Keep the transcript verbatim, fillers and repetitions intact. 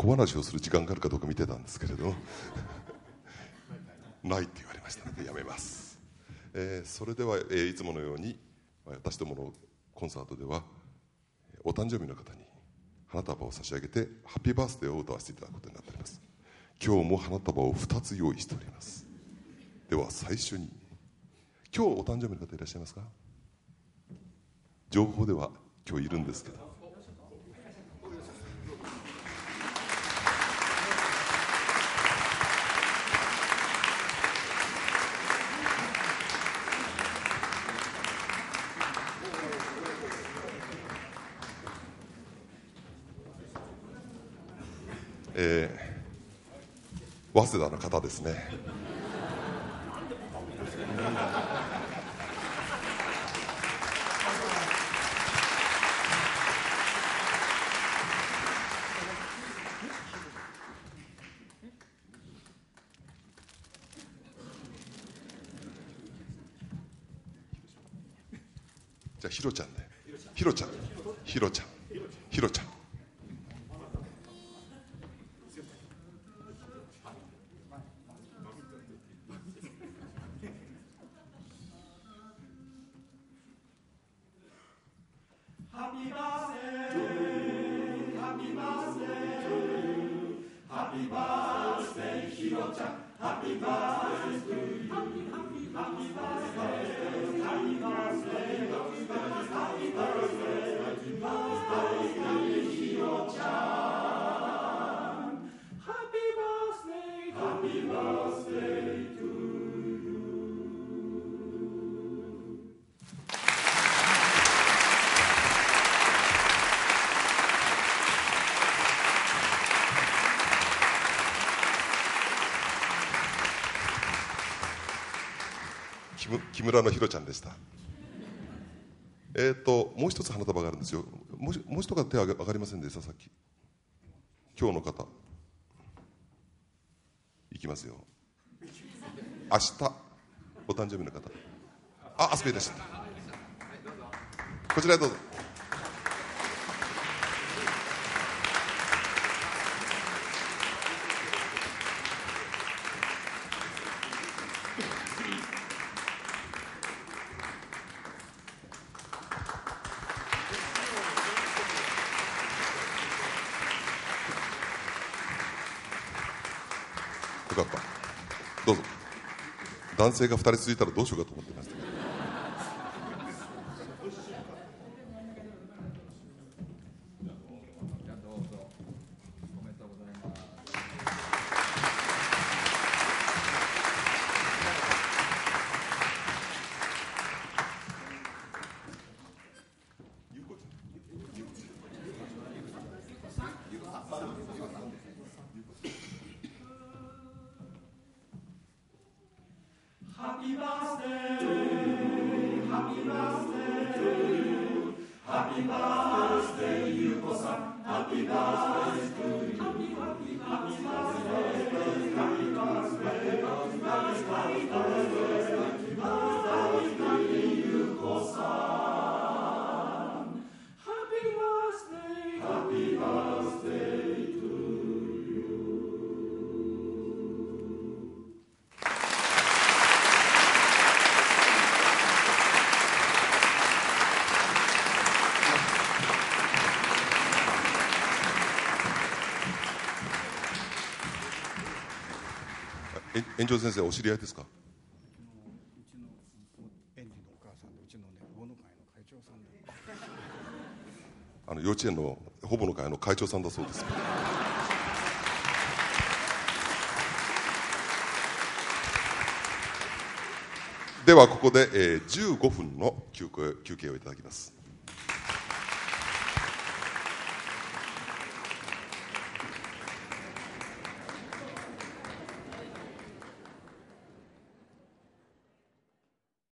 小話をする時間があるかどうか見てたんですけれどないって言われましたのでやめます、えー、それでは、えー、いつものように私どものコンサートではお誕生日の方に花束を差し上げてハッピーバースデーを歌わせていただくことになっております。今日も花束をふたつ用意しております。では最初に、今日お誕生日の方いらっしゃいますか？情報では今日いるんですけど、えー、早稲田の方ですね。じゃあひろちゃんね。ひろちゃんひろちゃんひろちゃん木村のひろちゃんでした。えーともう一つ花束があるんですよ。もうもう一方手が上がりませんでしたさっき。今日の方いきますよ。明日お誕生日の方、あ、あそこいらっしゃった。こちらへどうぞ。よかった、どうぞ。男性がふたり続いたらどうしようかと思ってましたけど、 Happy birthday, happy birthday to you. Happy birthday, you Yuko-san. Happy birthday to you. Happy, happy, happy birthday, happy birthday, happy birthday, happy birthday, Yuko-san. Happy birthday, happy birthday to you. 園長先生、お知り合いですか？ うちの園児のお母さんで、うちのね、保護会の会長さんで、 あの幼稚園の保護の会の会長さんだそうです。ではここで、えー、じゅうごふんの休憩、休憩をいただきます。